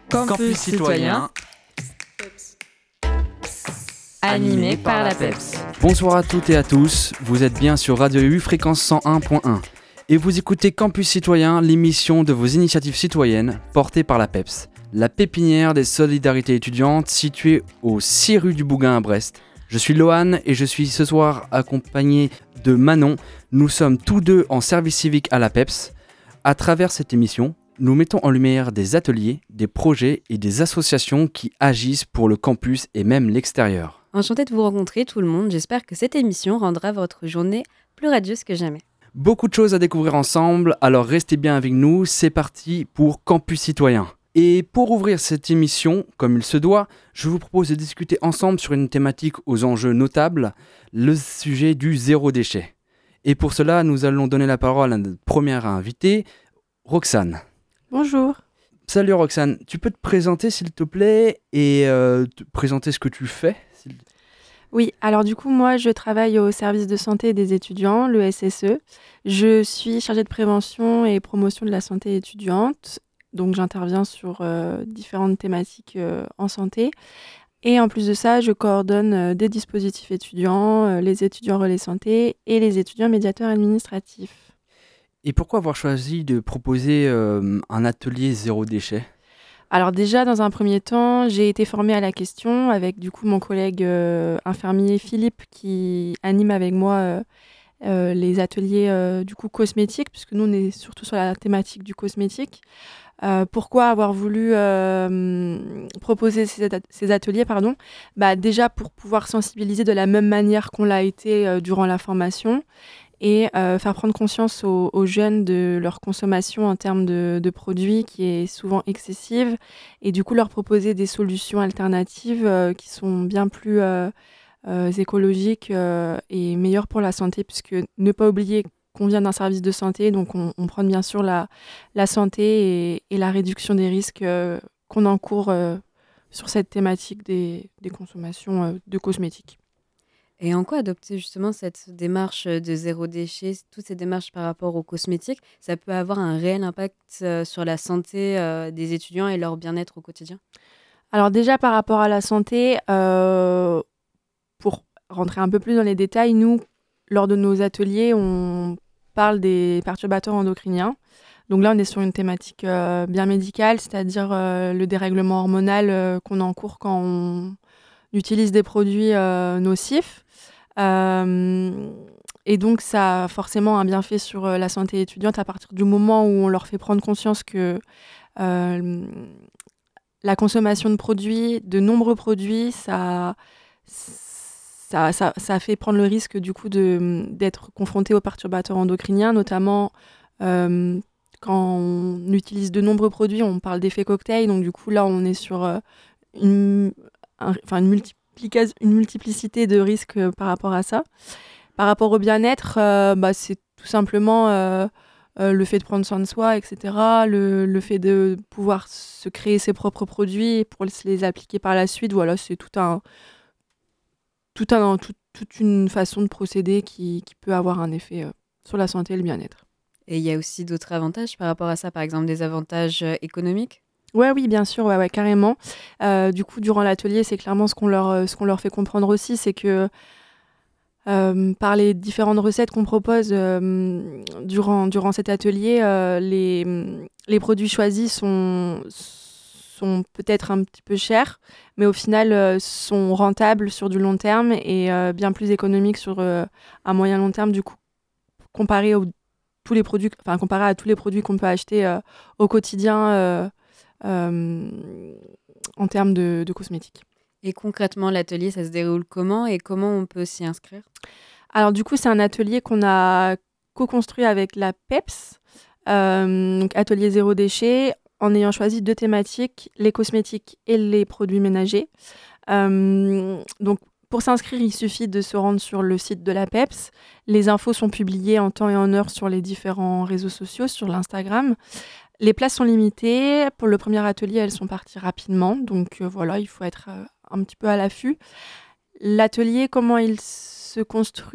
Campus citoyen, animé par la PEPS. Bonsoir à toutes et à tous, vous êtes bien sur Radio U Fréquence 101.1 et vous écoutez Campus citoyen, l'émission de vos initiatives citoyennes portée par la PEPS, la pépinière des solidarités étudiantes située au 6 rue du Bougain à Brest. Je suis Lohan et je suis ce soir accompagné de Manon. Nous sommes tous deux en service civique à la PEPS. À travers cette émission, nous mettons en lumière des ateliers, des projets et des associations qui agissent pour le campus et même l'extérieur. Enchanté de vous rencontrer tout le monde, j'espère que cette émission rendra votre journée plus radieuse que jamais. Beaucoup de choses à découvrir ensemble, alors restez bien avec nous, c'est parti pour Campus Citoyen. Et pour ouvrir cette émission, comme il se doit, je vous propose de discuter ensemble sur une thématique aux enjeux notables, le sujet du zéro déchet. Et pour cela, nous allons donner la parole à notre première invitée, Roxane. Bonjour. Salut Roxane, tu peux te présenter s'il te plaît et te présenter ce que tu fais ? Oui, alors du coup, moi, je travaille au service de santé des étudiants, le SSE. Je suis chargée de prévention et promotion de la santé étudiante. Donc, j'interviens sur différentes thématiques en santé. Et en plus de ça, je coordonne des dispositifs étudiants, les étudiants relais santé et les étudiants médiateurs administratifs. Et pourquoi avoir choisi de proposer un atelier zéro déchet ? Alors déjà, dans un premier temps, j'ai été formée à la question avec du coup mon collègue infirmier Philippe qui anime avec moi les ateliers du coup cosmétiques, puisque nous on est surtout sur la thématique du cosmétique. Pourquoi avoir voulu proposer ces ateliers, déjà pour pouvoir sensibiliser de la même manière qu'on l'a été durant la formation et faire prendre conscience aux jeunes de leur consommation en termes de produits qui est souvent excessive et du coup leur proposer des solutions alternatives qui sont bien plus écologiques et meilleures pour la santé, puisque ne pas oublier qu'on vient d'un service de santé, donc on prend bien sûr la santé et la réduction des risques qu'on encourt sur cette thématique des consommations de cosmétiques. Et en quoi adopter justement cette démarche de zéro déchet, toutes ces démarches par rapport aux cosmétiques, ça peut avoir un réel impact sur la santé des étudiants et leur bien-être au quotidien ? Alors déjà par rapport à la santé, pour rentrer un peu plus dans les détails, nous, lors de nos ateliers, on parle des perturbateurs endocriniens. Donc là, on est sur une thématique bien médicale, c'est-à-dire le dérèglement hormonal qu'on encourt quand on utilise des produits nocifs. Et donc, ça a forcément un bienfait sur la santé étudiante à partir du moment où on leur fait prendre conscience que la consommation de produits, de nombreux produits, ça fait prendre le risque du coup d'être confronté aux perturbateurs endocriniens, notamment quand on utilise de nombreux produits, on parle d'effet cocktail, donc du coup là on est sur une multiplicité de risques par rapport à ça. Par rapport au bien-être, c'est tout simplement le fait de prendre soin de soi, etc. Le fait de pouvoir se créer ses propres produits pour les appliquer par la suite. Voilà, c'est toute une façon de procéder qui peut avoir un effet sur la santé et le bien-être. Et il y a aussi d'autres avantages par rapport à ça, par exemple des avantages économiques ? Oui, bien sûr, ouais, carrément. Du coup, durant l'atelier, c'est clairement ce qu'on leur fait comprendre aussi, c'est que par les différentes recettes qu'on propose durant cet atelier, les produits choisis sont peut-être un petit peu chers, mais au final sont rentables sur du long terme et bien plus économiques sur un moyen long terme, du coup, comparé à tous les produits qu'on peut acheter au quotidien en termes de cosmétiques. Et concrètement, l'atelier, ça se déroule comment et comment on peut s'y inscrire ? Alors du coup, c'est un atelier qu'on a co-construit avec la PEPS, donc atelier zéro déchet, en ayant choisi deux thématiques, les cosmétiques et les produits ménagers. Donc pour s'inscrire, il suffit de se rendre sur le site de la PEPS. Les infos sont publiées en temps et en heure sur les différents réseaux sociaux, sur l'Instagram. Les places sont limitées. Pour le premier atelier, elles sont parties rapidement. Donc voilà, il faut être un petit peu à l'affût. L'atelier, comment il se construit ?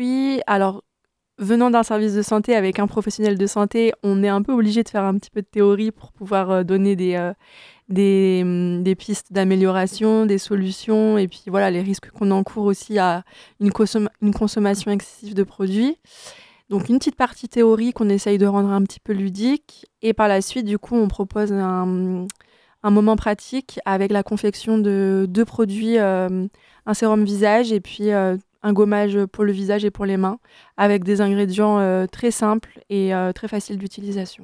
Alors, venant d'un service de santé avec un professionnel de santé, on est un peu obligé de faire un petit peu de théorie pour pouvoir donner des des pistes d'amélioration, des solutions, et puis voilà, les risques qu'on encourt aussi à une consommation excessive de produits. Donc une petite partie théorique qu'on essaye de rendre un petit peu ludique, et par la suite, du coup, on propose un moment pratique avec la confection de 2 produits, un sérum visage et puis un gommage pour le visage et pour les mains, avec des ingrédients très simples et très faciles d'utilisation.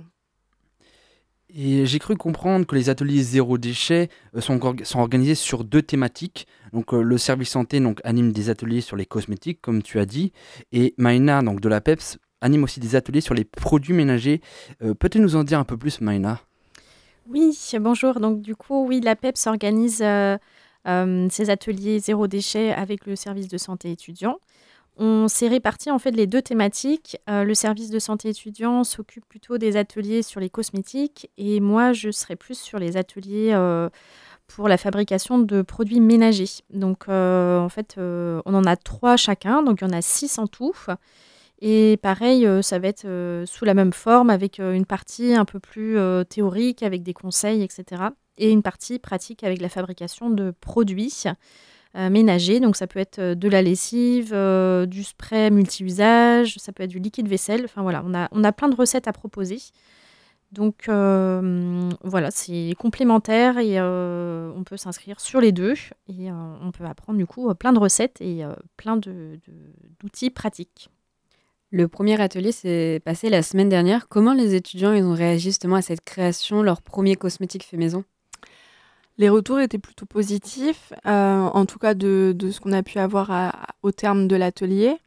Et j'ai cru comprendre que les ateliers zéro déchet sont organisés sur 2 thématiques. Donc le service santé anime des ateliers sur les cosmétiques, comme tu as dit, et Maïna, donc de la PEPS, anime aussi des ateliers sur les produits ménagers. Peux-tu nous en dire un peu plus, Maïna ? Oui, bonjour. Donc du coup, oui, la PEPS organise ces ateliers zéro déchet avec le service de santé étudiant. On s'est réparti en fait les 2 thématiques. Le service de santé étudiant s'occupe plutôt des ateliers sur les cosmétiques et moi, je serai plus sur les ateliers pour la fabrication de produits ménagers. Donc en fait, on en a 3 chacun, donc il y en a 6 en tout. Et pareil, ça va être sous la même forme avec une partie un peu plus théorique avec des conseils, etc. Et une partie pratique avec la fabrication de produits ménagers. Donc ça peut être de la lessive, du spray multi-usage, ça peut être du liquide vaisselle. Enfin voilà, on a plein de recettes à proposer. Donc voilà, c'est complémentaire et on peut s'inscrire sur les 2 et on peut apprendre du coup plein de recettes et plein d'outils pratiques. Le premier atelier s'est passé la semaine dernière. Comment les étudiants ils ont réagi justement à cette création, leur premier cosmétique fait maison ? Les retours étaient plutôt positifs, en tout cas de ce qu'on a pu avoir au terme de l'atelier.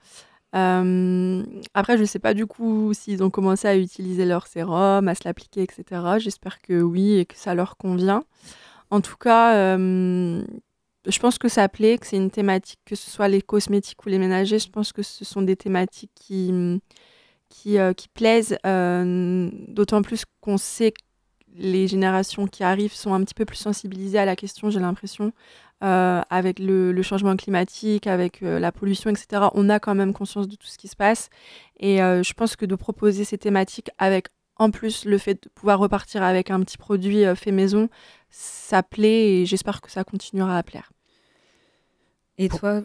Après, je ne sais pas du coup s'ils ont commencé à utiliser leur sérum, à se l'appliquer, etc. J'espère que oui et que ça leur convient. En tout cas, je pense que ça plaît, que c'est une thématique, que ce soit les cosmétiques ou les ménagers, je pense que ce sont des thématiques qui plaisent, d'autant plus qu'on sait que les générations qui arrivent sont un petit peu plus sensibilisées à la question, j'ai l'impression, avec le changement climatique, avec la pollution, etc. On a quand même conscience de tout ce qui se passe. Et je pense que de proposer ces thématiques avec, en plus, le fait de pouvoir repartir avec un petit produit fait maison, ça plaît et j'espère que ça continuera à plaire. Et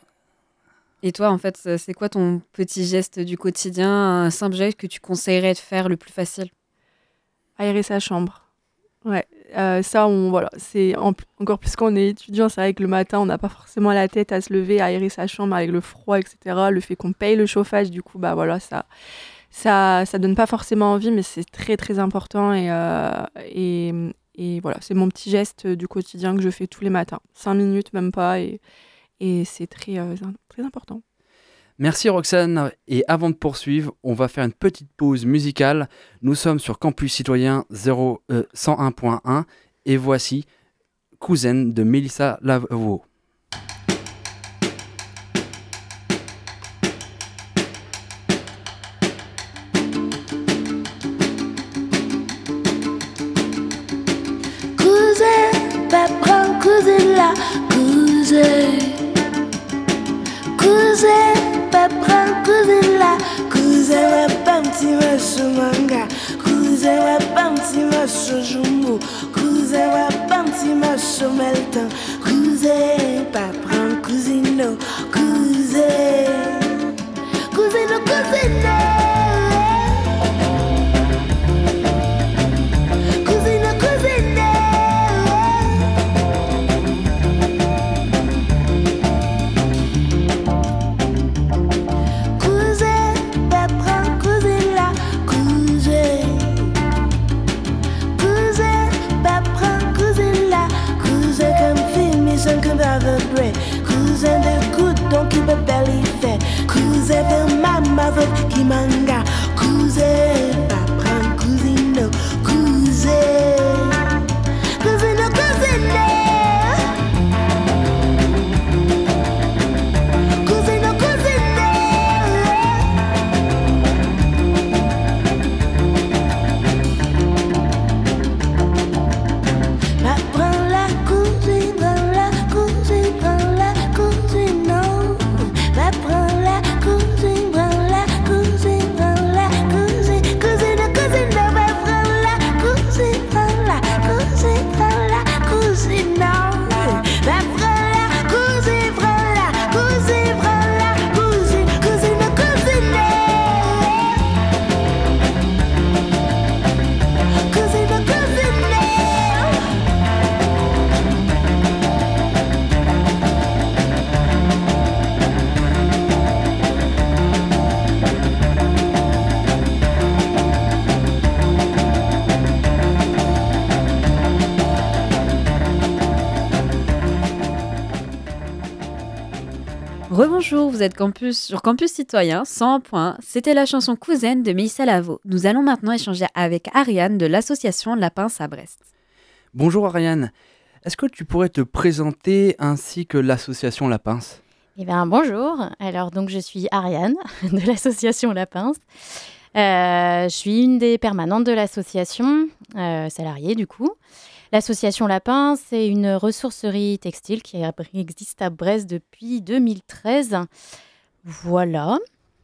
toi, en fait, c'est quoi ton petit geste du quotidien, un simple geste que tu conseillerais de faire le plus facile ? Aérer sa chambre. Ouais, ça, voilà, c'est encore plus quand on est étudiant, c'est vrai que le matin, on n'a pas forcément la tête à se lever, à aérer sa chambre avec le froid, etc. Le fait qu'on paye le chauffage, du coup, bah voilà, ça donne pas forcément envie, mais c'est très très important et voilà, c'est mon petit geste du quotidien que je fais tous les matins, 5 minutes même pas, et c'est très très important. Merci Roxane, et avant de poursuivre, on va faire une petite pause musicale. Nous sommes sur Campus Citoyen 101.1 et voici Cousin de Mélissa Lavo. Cousin, papa, cousin là, cousin. Cousin, papa, cousin là, cousin, papa, petit macho manga, cousin, papa, petit macho jumbo, cousin, papa, petit macho melton, cousin, papa, cousino, cousin, cousino, cousino. Cousin, Rebonjour, vous êtes sur Campus Citoyen 100.1. C'était la chanson Cousaine de Mélissa Lavo. Nous allons maintenant échanger avec Ariane de l'association La Pince à Brest. Bonjour Ariane, est-ce que tu pourrais te présenter ainsi que l'association La Pince ? Eh bien, bonjour. Alors, donc, je suis Ariane de l'association La Pince. Je suis une des permanentes de l'association, salariée du coup. L'association La Pince, c'est une ressourcerie textile qui existe à Brest depuis 2013. Voilà.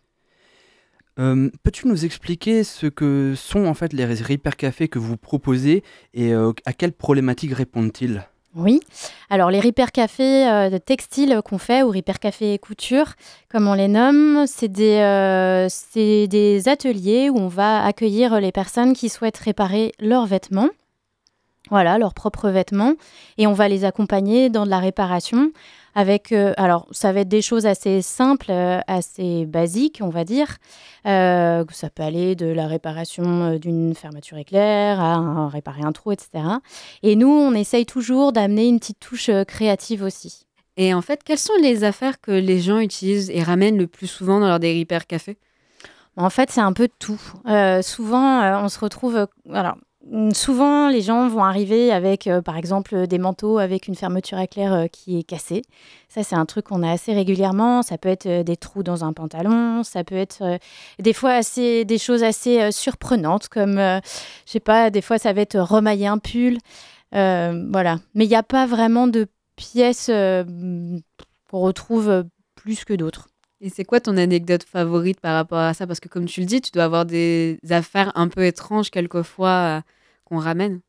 Peux-tu nous expliquer ce que sont en fait les Repair Café que vous proposez et à quelles problématiques répondent-ils ? Oui. Alors, les Repair Café de textile qu'on fait, ou Repair Café couture, comme on les nomme, c'est des ateliers où on va accueillir les personnes qui souhaitent réparer leurs vêtements. Voilà, leurs propres vêtements. Et on va les accompagner dans de la réparation avec... alors, ça va être des choses assez simples, assez basiques, on va dire. Ça peut aller de la réparation d'une fermeture éclair à réparer un trou, etc. Et nous, on essaye toujours d'amener une petite touche créative aussi. Et en fait, quelles sont les affaires que les gens utilisent et ramènent le plus souvent dans leur des Repair Café ? En fait, c'est un peu de tout. Souvent, on se retrouve... Souvent, les gens vont arriver avec, par exemple, des manteaux avec une fermeture éclair qui est cassée. Ça, c'est un truc qu'on a assez régulièrement. Ça peut être des trous dans un pantalon. Ça peut être des fois des choses assez surprenantes, comme, je sais pas, des fois, ça va être remailler un pull. Voilà. Mais il n'y a pas vraiment de pièces qu'on retrouve plus que d'autres. Et c'est quoi ton anecdote favorite par rapport à ça ? Parce que comme tu le dis, tu dois avoir des affaires un peu étranges quelquefois qu'on ramène.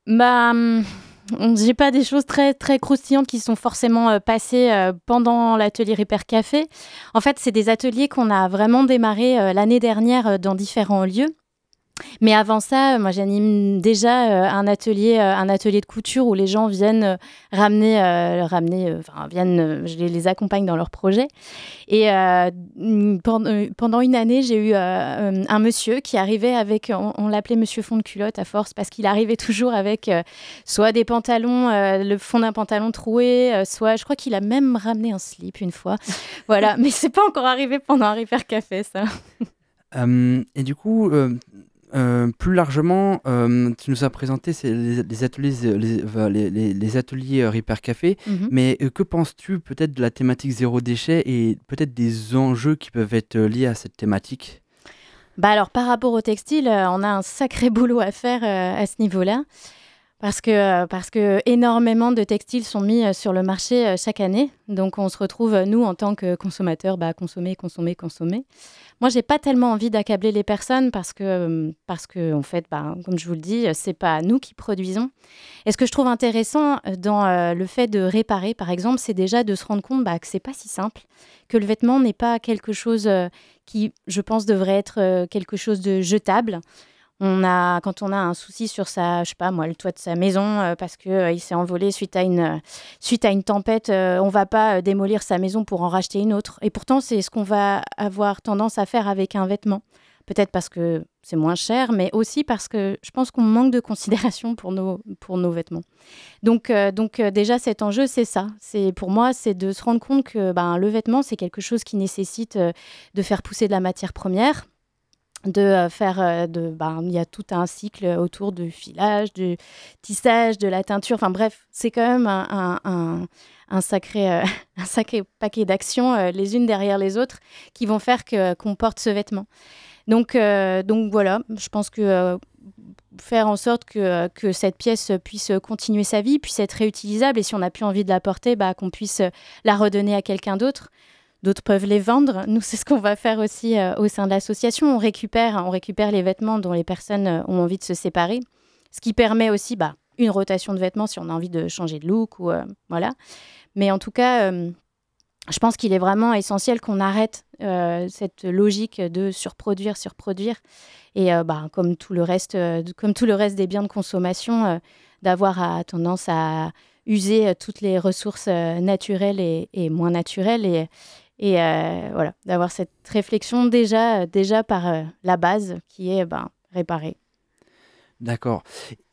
J'ai pas des choses très, très croustillantes qui sont forcément passées pendant l'atelier Repair Café. En fait, c'est des ateliers qu'on a vraiment démarrés l'année dernière dans différents lieux. Mais avant ça, moi, j'anime déjà un atelier de couture où les gens viennent je les accompagne dans leurs projets. Et pendant une année, j'ai eu un monsieur qui arrivait avec, on l'appelait Monsieur Fond de culotte à force, parce qu'il arrivait toujours avec soit des pantalons, le fond d'un pantalon troué, soit, je crois qu'il a même ramené un slip une fois. Voilà, mais c'est pas encore arrivé pendant un Repair Café, ça. Et du coup... plus largement, tu nous as présenté les ateliers Repair Café, mais que penses-tu peut-être de la thématique zéro déchet et peut-être des enjeux qui peuvent être liés à cette thématique ? Alors, par rapport au textile, on a un sacré boulot à faire à ce niveau-là. Parce que énormément de textiles sont mis sur le marché chaque année. Donc, on se retrouve, nous, en tant que consommateurs, consommer. Moi, j'ai pas tellement envie d'accabler les personnes parce que en fait, comme je vous le dis, c'est pas nous qui produisons. Et ce que je trouve intéressant dans le fait de réparer, par exemple, c'est déjà de se rendre compte que c'est pas si simple, que le vêtement n'est pas quelque chose qui, je pense, devrait être quelque chose de jetable. Quand on a un souci sur le toit de sa maison parce qu'il s'est envolé suite à une tempête, on ne va pas démolir sa maison pour en racheter une autre. Et pourtant, c'est ce qu'on va avoir tendance à faire avec un vêtement. Peut-être parce que c'est moins cher, mais aussi parce que je pense qu'on manque de considération pour nos vêtements. Donc déjà, cet enjeu, c'est ça. Pour moi, c'est de se rendre compte que le vêtement, c'est quelque chose qui nécessite de faire pousser de la matière première. Il y a tout un cycle autour du filage, du tissage, de la teinture. Enfin bref, c'est quand même un sacré paquet d'actions les unes derrière les autres qui vont faire qu'on porte ce vêtement. Donc voilà, je pense que faire en sorte que cette pièce puisse continuer sa vie, puisse être réutilisable, et si on n'a plus envie de la porter, qu'on puisse la redonner à quelqu'un d'autre. D'autres peuvent les vendre. Nous, c'est ce qu'on va faire aussi au sein de l'association. On récupère les vêtements dont les personnes ont envie de se séparer, ce qui permet aussi une rotation de vêtements si on a envie de changer de look. Voilà. Mais en tout cas, je pense qu'il est vraiment essentiel qu'on arrête cette logique de surproduire. Et comme tout le reste des biens de consommation, d'avoir tendance à user toutes les ressources naturelles et moins naturelles. Et voilà, d'avoir cette réflexion déjà par la base qui est réparer. D'accord.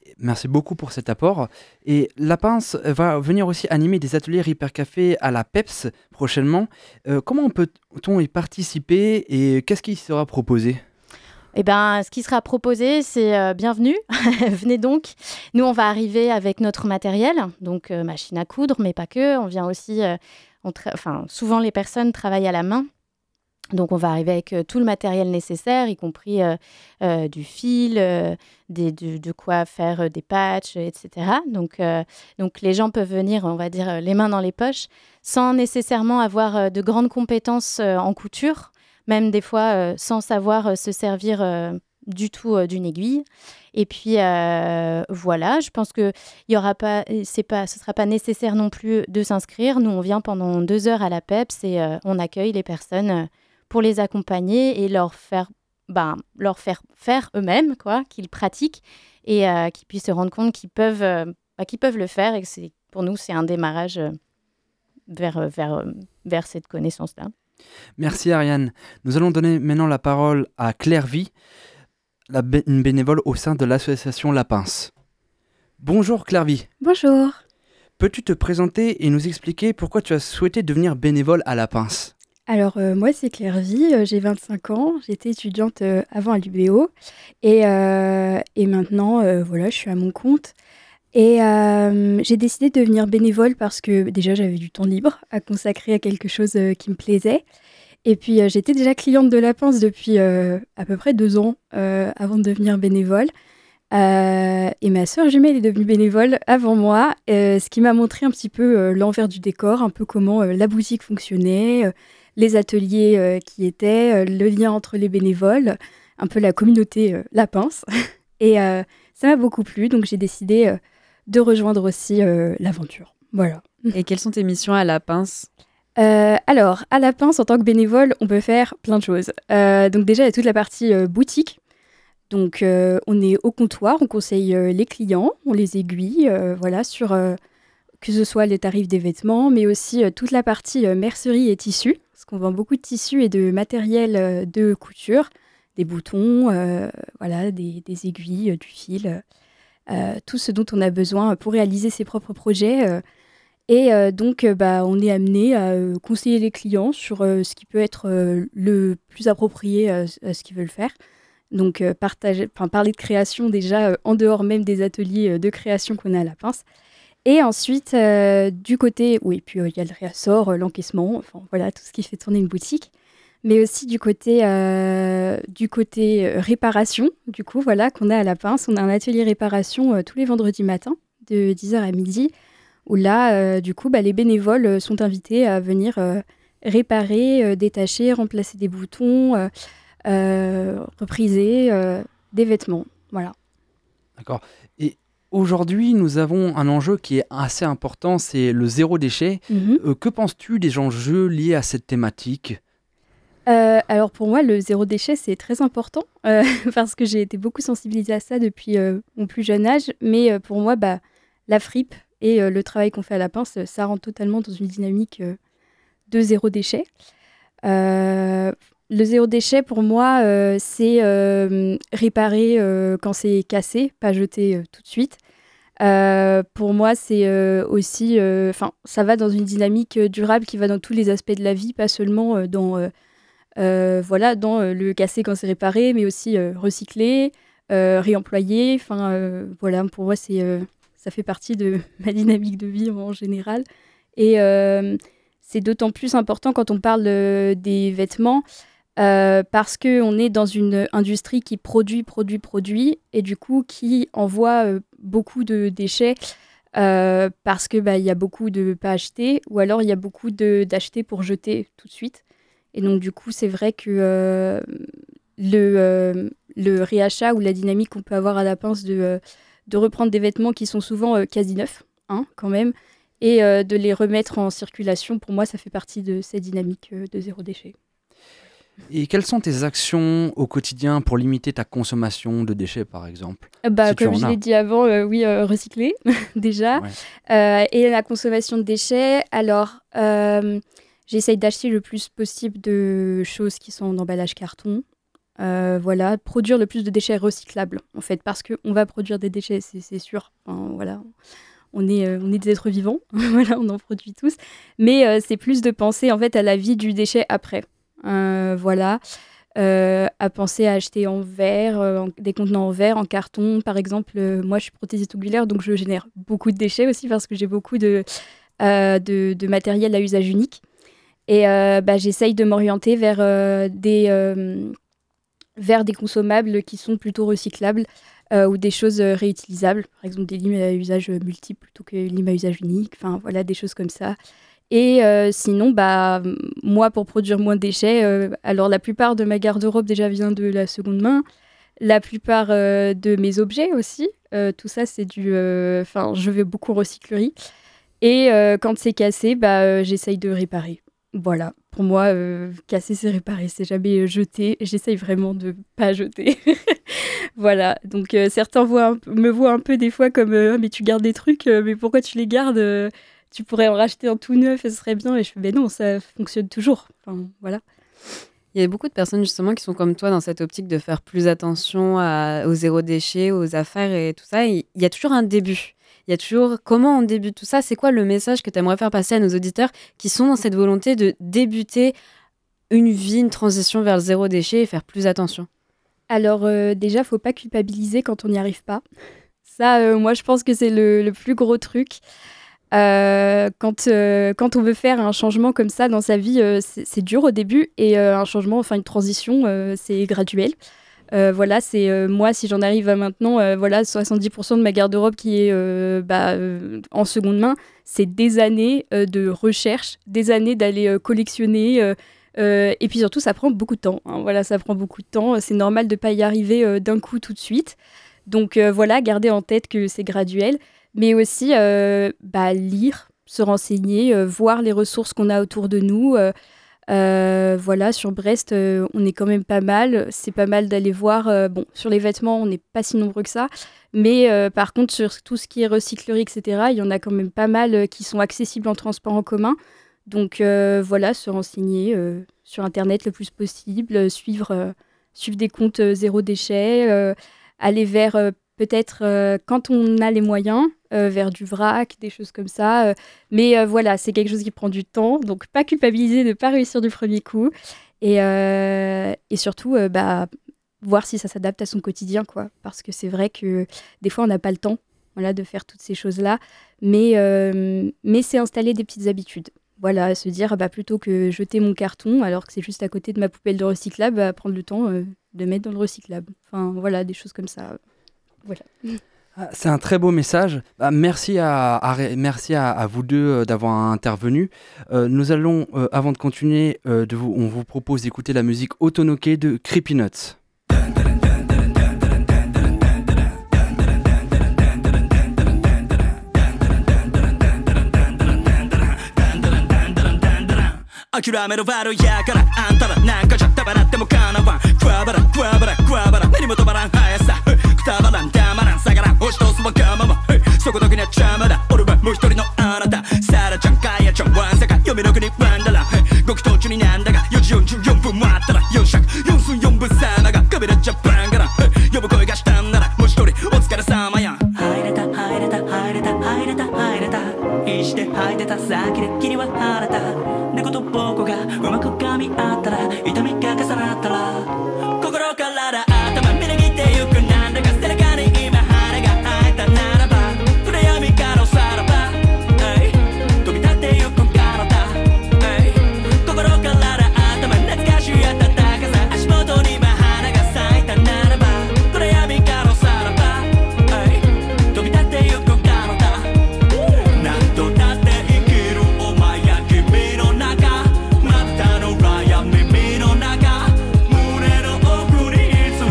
Merci beaucoup pour cet apport. Et la Pince va venir aussi animer des ateliers Repair Café à la PEPS prochainement. Comment peut-on y participer et qu'est-ce qui sera proposé ? Eh ben, ce qui sera proposé, c'est bienvenue. Venez donc. Nous, on va arriver avec notre matériel, donc machine à coudre, mais pas que. On vient aussi, souvent les personnes travaillent à la main. Donc, on va arriver avec tout le matériel nécessaire, y compris du fil, de quoi faire des patchs, etc. Donc, les gens peuvent venir, on va dire, les mains dans les poches, sans nécessairement avoir de grandes compétences en couture, même des fois sans savoir se servir du tout d'une aiguille. Et puis, voilà, je pense que ce sera pas nécessaire non plus de s'inscrire. Nous, on vient pendant 2 heures à la PEPS et on accueille les personnes pour les accompagner et leur faire faire eux-mêmes, quoi, qu'ils pratiquent et qu'ils puissent se rendre compte qu'ils peuvent le faire et que pour nous, c'est un démarrage vers cette connaissance-là. Merci Ariane. Nous allons donner maintenant la parole à Claire Vie, une bénévole au sein de l'association La Pince. Bonjour Claire Vie. Bonjour. Peux-tu te présenter et nous expliquer pourquoi tu as souhaité devenir bénévole à La Pince ? Alors, moi, c'est Claire Vie, j'ai 25 ans, j'étais étudiante avant à l'UBO et maintenant, voilà, je suis à mon compte. Et j'ai décidé de devenir bénévole parce que déjà, j'avais du temps libre à consacrer à quelque chose qui me plaisait. Et puis, j'étais déjà cliente de La Pince depuis à peu près 2 ans avant de devenir bénévole. Et ma sœur jumelle est devenue bénévole avant moi, ce qui m'a montré un petit peu l'envers du décor, un peu comment la boutique fonctionnait, les ateliers qui étaient, le lien entre les bénévoles, un peu la communauté La Pince. Et ça m'a beaucoup plu, donc j'ai décidé de rejoindre aussi l'aventure. Voilà. Et quelles sont tes missions à La Pince ? Alors, à La Pince, en tant que bénévole, on peut faire plein de choses. Donc déjà, il y a toute la partie boutique. Donc, on est au comptoir, on conseille les clients, on les aiguille, voilà, sur que ce soit les tarifs des vêtements, mais aussi toute la partie mercerie et tissus, parce qu'on vend beaucoup de tissus et de matériel de couture, des boutons, voilà, des aiguilles, du fil, tout ce dont on a besoin pour réaliser ses propres projets. Donc, on est amené à conseiller les clients sur ce qui peut être le plus approprié à ce qu'ils veulent faire. Donc, parler de création déjà en dehors même des ateliers de création qu'on a à La Pince. Et ensuite, du côté, oui, puis il y a le réassort, l'encaissement, enfin voilà, tout ce qui fait tourner une boutique. Mais aussi du côté réparation, du coup, voilà, qu'on a à La Pince. On a un atelier réparation tous les vendredis matins, de 10h à midi, où là, du coup, les bénévoles sont invités à venir réparer, détacher, remplacer des boutons, repriser des vêtements. Voilà. D'accord. Et aujourd'hui, nous avons un enjeu qui est assez important, c'est le zéro déchet. Que penses-tu des enjeux liés à cette thématique ? Alors pour moi, le zéro déchet, c'est très important parce que j'ai été beaucoup sensibilisée à ça depuis mon plus jeune âge. Mais pour moi, la fripe et le travail qu'on fait à La Pince, ça rentre totalement dans une dynamique de zéro déchet. Le zéro déchet, pour moi, c'est réparer quand c'est cassé, pas jeter tout de suite. Pour moi, c'est aussi... ça va dans une dynamique durable qui va dans tous les aspects de la vie, pas seulement dans le casser quand c'est réparé, mais aussi recycler, réemployer. Voilà, pour moi, ça fait partie de ma dynamique de vie en général. Et c'est d'autant plus important quand on parle des vêtements, parce qu'on est dans une industrie qui produit, et du coup qui envoie beaucoup de déchets parce que y a beaucoup de pas achetés, ou alors il y a beaucoup d'achetés pour jeter tout de suite. Et donc du coup, c'est vrai que le réachat ou la dynamique qu'on peut avoir à La Pince de reprendre des vêtements qui sont souvent quasi neufs, quand même, et de les remettre en circulation, pour moi, ça fait partie de cette dynamique de zéro déchet. Et quelles sont tes actions au quotidien pour limiter ta consommation de déchets, par exemple ? Comme je l'ai dit avant, oui, recycler, déjà. Ouais. Et la consommation de déchets, alors, j'essaye d'acheter le plus possible de choses qui sont en emballage carton. Voilà, produire le plus de déchets recyclables, en fait, parce qu'on va produire des déchets, c'est sûr. Enfin, voilà, on est des êtres vivants, voilà, on en produit tous. Mais c'est plus de penser, en fait, à la vie du déchet après. Voilà, à penser à acheter en verre, des contenants en verre, en carton. Par exemple, moi, je suis prothésiste oculaire, donc je génère beaucoup de déchets aussi parce que j'ai beaucoup de matériel à usage unique. Et j'essaye de m'orienter vers des consommables qui sont plutôt recyclables ou des choses réutilisables. Par exemple, des limes à usage multiple plutôt que limes à usage unique. Enfin, voilà, des choses comme ça. Et sinon, moi, pour produire moins de déchets, alors la plupart de ma garde-robe déjà vient de la seconde main. La plupart de mes objets aussi. Tout ça, c'est je vais beaucoup en recyclerie. Et quand c'est cassé, j'essaye de réparer. Voilà, pour moi, casser, c'est réparer, c'est jamais jeter. J'essaye vraiment de pas jeter. Voilà, donc certains me voient un peu des fois comme mais tu gardes des trucs, mais pourquoi tu les gardes tu pourrais en racheter un tout neuf et ce serait bien. Et je fais, mais non, ça fonctionne toujours. Enfin, voilà. Il y a beaucoup de personnes justement qui sont comme toi dans cette optique de faire plus attention au zéro déchet, aux affaires et tout ça. Il y a toujours un début. Il y a toujours comment on débute tout ça. C'est quoi le message que tu aimerais faire passer à nos auditeurs qui sont dans cette volonté de débuter une vie, une transition vers le zéro déchet et faire plus attention? Alors déjà, il ne faut pas culpabiliser quand on n'y arrive pas. Ça, moi, je pense que c'est le plus gros truc. Quand on veut faire un changement comme ça dans sa vie, c'est dur au début. Et un changement, enfin une transition, c'est graduel. Voilà, c'est moi, si j'en arrive à maintenant, 70% de ma garde-robe qui est en seconde main, c'est des années de recherche, des années d'aller collectionner. Et puis surtout, ça prend beaucoup de temps. Hein. Voilà, ça prend beaucoup de temps. C'est normal de ne pas y arriver d'un coup tout de suite. Donc voilà, garder en tête que c'est graduel. Mais aussi lire, se renseigner, voir les ressources qu'on a autour de nous. Voilà, sur Brest, on est quand même pas mal. C'est pas mal d'aller voir. Sur les vêtements, on n'est pas si nombreux que ça. Mais par contre, sur tout ce qui est recyclerie, etc., il y en a quand même pas mal qui sont accessibles en transport en commun. Donc voilà, se renseigner sur Internet le plus possible, suivre des comptes zéro déchet, aller vers peut-être quand on a les moyens, vers du vrac, des choses comme ça. Mais voilà, c'est quelque chose qui prend du temps. Donc, pas culpabiliser de ne pas réussir du premier coup. Et surtout, voir si ça s'adapte à son quotidien, quoi. Parce que c'est vrai que des fois, on n'a pas le temps de faire toutes ces choses-là. Mais c'est installer des petites habitudes. Voilà, se dire, plutôt que jeter mon carton, alors que c'est juste à côté de ma poubelle de recyclable, prendre le temps de mettre dans le recyclable. Enfin, voilà, des choses comme ça. Voilà. C'est un très beau message. Merci à vous deux d'avoir intervenu. Nous allons, avant de continuer, on vous propose d'écouter la musique Otonoke de Creepy Nuts. 諦めろ悪いやからあんたらなんかじゃたばらってもかなわんクワバラクワバラクワバラ何も止まらん速さくたばらんたまらん下がらん押し通すわがままそこだけには邪魔だ俺はもう一人のあなたサラちゃんカヤちゃんワンサカ読みの国ワンダラごく途中になんだが4時44分待ったら4尺4分4分様がカビラジャパンから呼ぶ声がしたんならもう一人お疲れ様や入れた入れた入れた入れた入れた必死で吐いてた先で気には晴れた猫と僕がうまく噛み合ったら痛みが重なったら心から頭みなぎってゆくなんだか背中に今羽が生えたならば暗闇からおさらば飛び立ってゆく体心から頭懐かしい暖かさ足元に今花が咲いたならば暗闇からおさらば飛び立ってゆく体何度だって生きるお前や君の中またの裏や耳の中胸の奥にいつ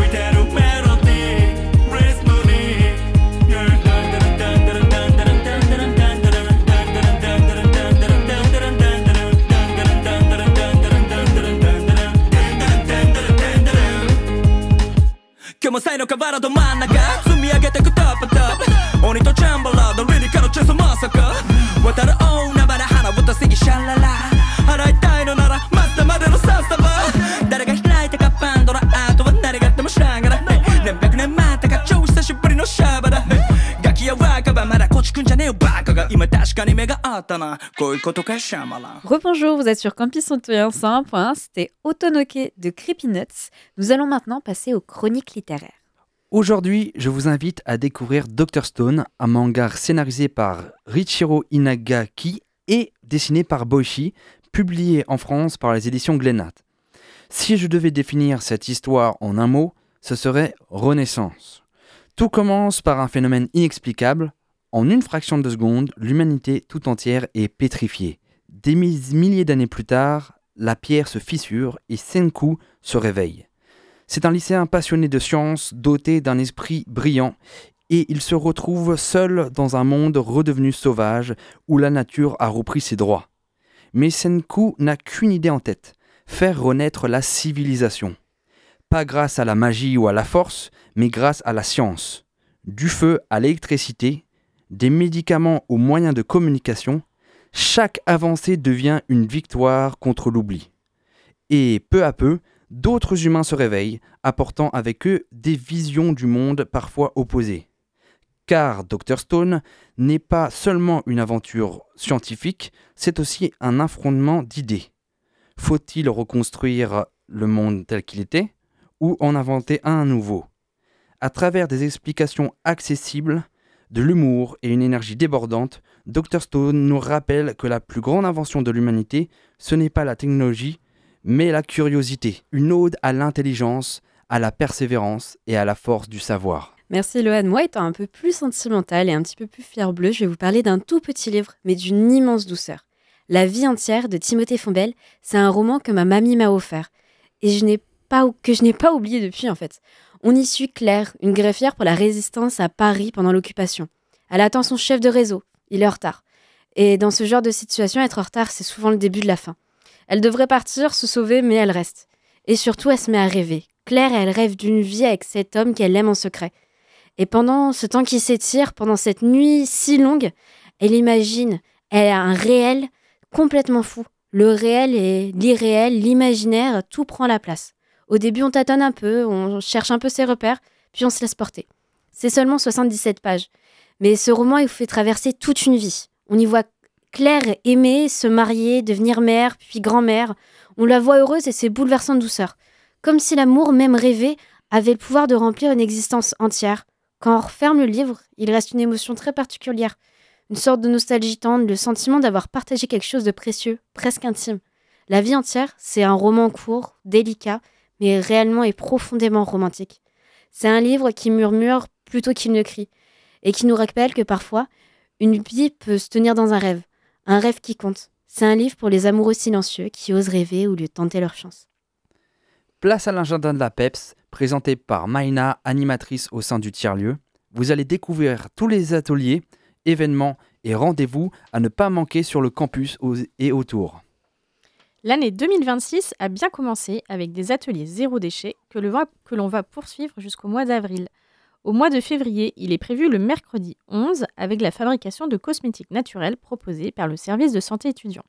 があったなこういうことかシャマラン Rebonjour, vous êtes sur Campus Citoyen 101.1, c'était Otonoke de Creepy Nuts. Nous allons maintenant passer aux chroniques littéraires. Aujourd'hui, je vous invite à découvrir Dr Stone, un manga scénarisé par Richiro Inagaki et dessiné par Boichi, publié en France par les éditions Glénat. Si je devais définir cette histoire en un mot, ce serait Renaissance. Tout commence par un phénomène inexplicable. En une fraction de seconde, l'humanité tout entière est pétrifiée. Des milliers d'années plus tard, la pierre se fissure et Senku se réveille. C'est un lycéen passionné de sciences, doté d'un esprit brillant, et il se retrouve seul dans un monde redevenu sauvage où la nature a repris ses droits. Mais Senku n'a qu'une idée en tête, faire renaître la civilisation. Pas grâce à la magie ou à la force, mais grâce à la science. Du feu à l'électricité, des médicaments aux moyens de communication, chaque avancée devient une victoire contre l'oubli. Et peu à peu, d'autres humains se réveillent, apportant avec eux des visions du monde parfois opposées. Car Dr Stone n'est pas seulement une aventure scientifique, c'est aussi un affrontement d'idées. Faut-il reconstruire le monde tel qu'il était ou en inventer un nouveau ? À travers des explications accessibles, de l'humour et une énergie débordante, Dr Stone nous rappelle que la plus grande invention de l'humanité, ce n'est pas la technologie, mais la curiosité, une ode à l'intelligence, à la persévérance et à la force du savoir. Merci Lohan. Moi, étant un peu plus sentimentale et un petit peu plus fleur bleue, je vais vous parler d'un tout petit livre, mais d'une immense douceur. La vie entière de Timothée Fombelle, c'est un roman que ma mamie m'a offert et que je n'ai pas oublié depuis en fait. On y suit Claire, une greffière pour la résistance à Paris pendant l'occupation. Elle attend son chef de réseau, il est en retard. Et dans ce genre de situation, être en retard, c'est souvent le début de la fin. Elle devrait partir, se sauver, mais elle reste. Et surtout, elle se met à rêver. Claire, elle rêve d'une vie avec cet homme qu'elle aime en secret. Et pendant ce temps qui s'étire, pendant cette nuit si longue, elle imagine, elle a un réel complètement fou. Le réel et l'irréel, l'imaginaire, tout prend la place. Au début, on tâtonne un peu, on cherche un peu ses repères, puis on se laisse porter. C'est seulement 77 pages. Mais ce roman, il vous fait traverser toute une vie. On y voit Claire aimer, se marier, devenir mère, puis grand-mère. On la voit heureuse et c'est bouleversant de douceur. Comme si l'amour, même rêvé, avait le pouvoir de remplir une existence entière. Quand on referme le livre, il reste une émotion très particulière. Une sorte de nostalgie tendre, le sentiment d'avoir partagé quelque chose de précieux, presque intime. La vie entière, c'est un roman court, délicat, mais réellement et profondément romantique. C'est un livre qui murmure plutôt qu'il ne crie, et qui nous rappelle que parfois, une vie peut se tenir dans un rêve qui compte. C'est un livre pour les amoureux silencieux qui osent rêver ou lui tenter leur chance. Place à l'agenda de la PEPS, présenté par Maïna, animatrice au sein du tiers-lieu. Vous allez découvrir tous les ateliers, événements et rendez-vous à ne pas manquer sur le campus et autour. L'année 2026 a bien commencé avec des ateliers zéro déchet que l'on va poursuivre jusqu'au mois d'avril. Au mois de février, il est prévu le mercredi 11 avec la fabrication de cosmétiques naturels proposés par le service de santé étudiant.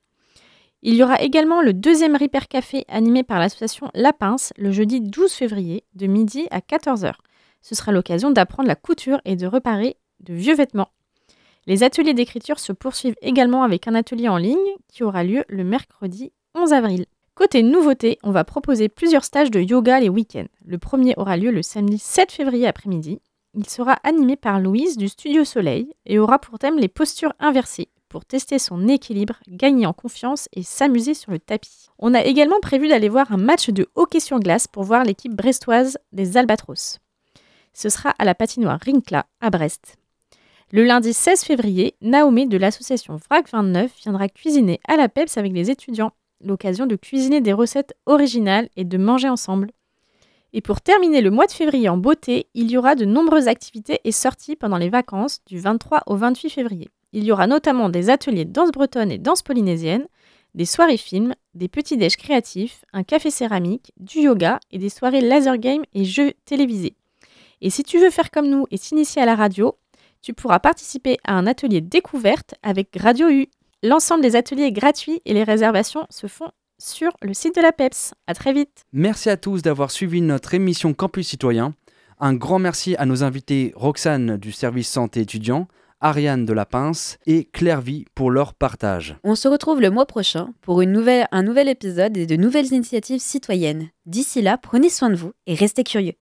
Il y aura également le deuxième Ripper Café animé par l'association La Pince le jeudi 12 février de midi à 14h. Ce sera l'occasion d'apprendre la couture et de réparer de vieux vêtements. Les ateliers d'écriture se poursuivent également avec un atelier en ligne qui aura lieu le mercredi 11 avril. Côté nouveauté, on va proposer plusieurs stages de yoga les week-ends. Le premier aura lieu le samedi 7 février après-midi. Il sera animé par Louise du Studio Soleil et aura pour thème les postures inversées pour tester son équilibre, gagner en confiance et s'amuser sur le tapis. On a également prévu d'aller voir un match de hockey sur glace pour voir l'équipe brestoise des Albatros. Ce sera à la patinoire Rincla à Brest. Le lundi 16 février, Naomé de l'association VRAC 29 viendra cuisiner à la PEPS avec les étudiants. L'occasion de cuisiner des recettes originales et de manger ensemble. Et pour terminer le mois de février en beauté, il y aura de nombreuses activités et sorties pendant les vacances du 23 au 28 février. Il y aura notamment des ateliers de danse bretonne et danse polynésienne, des soirées films, des petits-déj créatifs, un café céramique, du yoga et des soirées laser game et jeux télévisés. Et si tu veux faire comme nous et t'initier à la radio, tu pourras participer à un atelier découverte avec Radio U. L'ensemble des ateliers est gratuit et les réservations se font sur le site de la PEPS. À très vite. Merci à tous d'avoir suivi notre émission Campus Citoyen. Un grand merci à nos invités Roxane du service santé étudiant, Ariane de la Pince et Claire Vie pour leur partage. On se retrouve le mois prochain pour un nouvel épisode et de nouvelles initiatives citoyennes. D'ici là, prenez soin de vous et restez curieux.